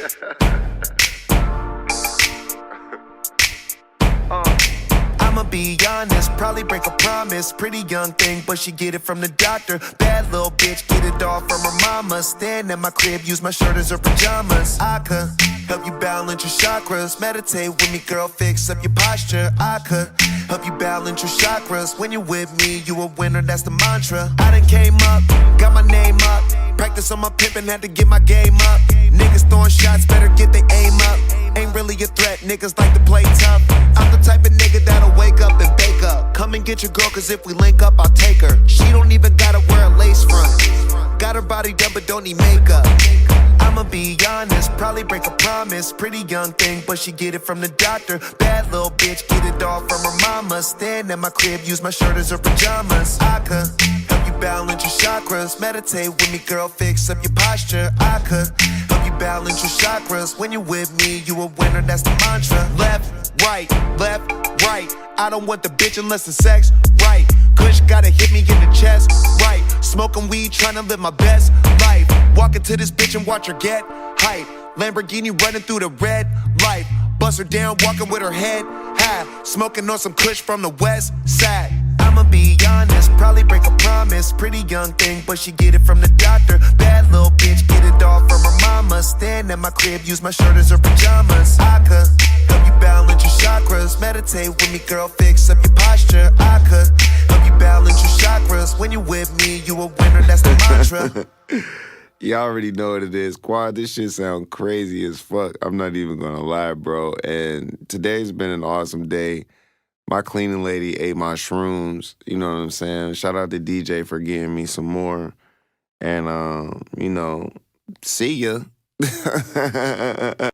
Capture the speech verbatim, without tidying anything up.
uh. I'ma be honest, probably break a promise. Pretty young thing, but she get it from the doctor. Bad little bitch, get it all from her mama. Stand at my crib, use my shirt as her pajamas. I could help you balance your chakras. Meditate with me, girl, fix up your posture. I could help you balance your chakras. When you're with me, you a winner, that's the mantra. I done came up, got my name up. Practice on my pimpin', had to get my game up. Niggas throwing shots, better get their aim up. Ain't really a threat, niggas like to play tough. I'm the type of nigga that'll wake up and bake up. Come and get your girl, cause if we link up, I'll take her. She don't even gotta wear a lace front. Got her body done, but don't need makeup. I'ma be honest, probably break a promise. Pretty young thing, but she get it from the doctor. Bad little bitch, get it all from her mama. Stand at my crib, use my shirt as her pajamas. I could help you balance your chakras. Meditate with me, girl, fix up your posture. I could help you balance your chakras. When you're with me, you a winner, that's the mantra. Left, right, left, right. I don't want the bitch unless the sex right. Kush gotta hit me in the chest, right. Smoking weed, trying to live my best life. Walking to this bitch and watch her get hype. Lamborghini running through the red light. Bust her down, walking with her head high. Smoking on some Kush from the west side. I'ma be honest, probably break a promise. Pretty young thing, but she get it from the doctor. Bad little bitch, get it all from her mama. Stand at my crib, use my shirt as her pajamas. I could help you balance your chakras. Meditate with me, girl, fix up your posture. I could help you balance your chakras. When you with me, you a winner, that's the mantra. Y'all already know what it is. Quad, this shit sound crazy as fuck. I'm not even gonna lie, bro. And today's been an awesome day. My cleaning lady ate my shrooms. You know what I'm saying? Shout out to D J for getting me some more. And, um, you know, see ya.